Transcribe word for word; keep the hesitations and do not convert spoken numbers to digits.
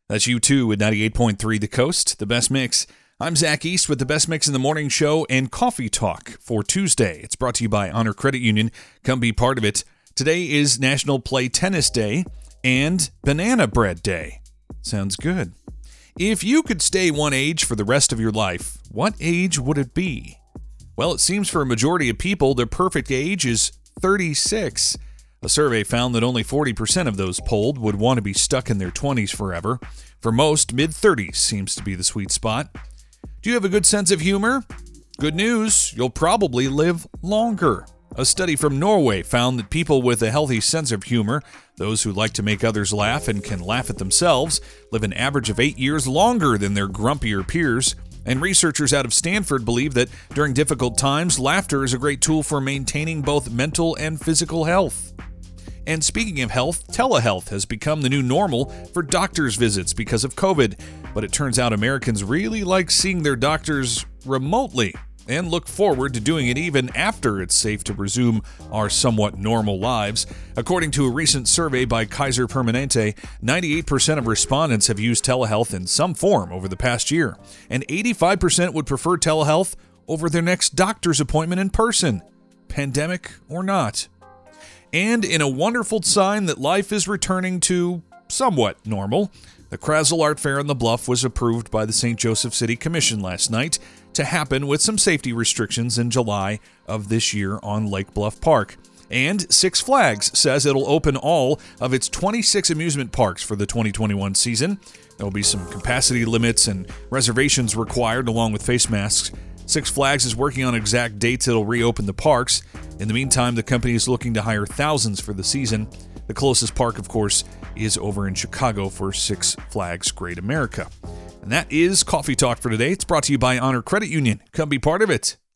That's U two with ninety-eight point three The Coast, the best mix. I'm Zach East with the best mix in the morning show and Coffee Talk for Tuesday. It's brought to you by Honor Credit Union. Come be part of it. Today is National Play Tennis Day and Banana Bread Day. Sounds good. If you could stay one age for the rest of your life, what age would it be? Well, it seems for a majority of people, their perfect age is thirty-six. A survey found that only forty percent of those polled would want to be stuck in their twenties forever. For most, mid-thirties seems to be the sweet spot. Do you have a good sense of humor? Good news, you'll probably live longer. A study from Norway found that people with a healthy sense of humor, those who like to make others laugh and can laugh at themselves, live an average of eight years longer than their grumpier peers. And researchers out of Stanford believe that during difficult times, laughter is a great tool for maintaining both mental and physical health. And speaking of health, telehealth has become the new normal for doctor's visits because of COVID. But it turns out Americans really like seeing their doctors remotely and look forward to doing it even after it's safe to resume our somewhat normal lives. According to a recent survey by Kaiser Permanente, ninety-eight percent of respondents have used telehealth in some form over the past year, and eighty-five percent would prefer telehealth over their next doctor's appointment in person, pandemic or not. And in a wonderful sign that life is returning to somewhat normal, the Krasl Art Fair on the Bluff was approved by the Saint Joseph City Commission last night to happen with some safety restrictions in July of this year on Lake Bluff Park. And Six Flags says it'll open all of its twenty-six amusement parks for the twenty twenty-one season. There will be some capacity limits and reservations required along with face masks. Six Flags is working on exact dates it'll reopen the parks. In the meantime, the company is looking to hire thousands for the season. The closest park, of course, is over in Chicago for Six Flags Great America. And that is Coffee Talk for today. It's brought to you by Honor Credit Union. Come be part of it.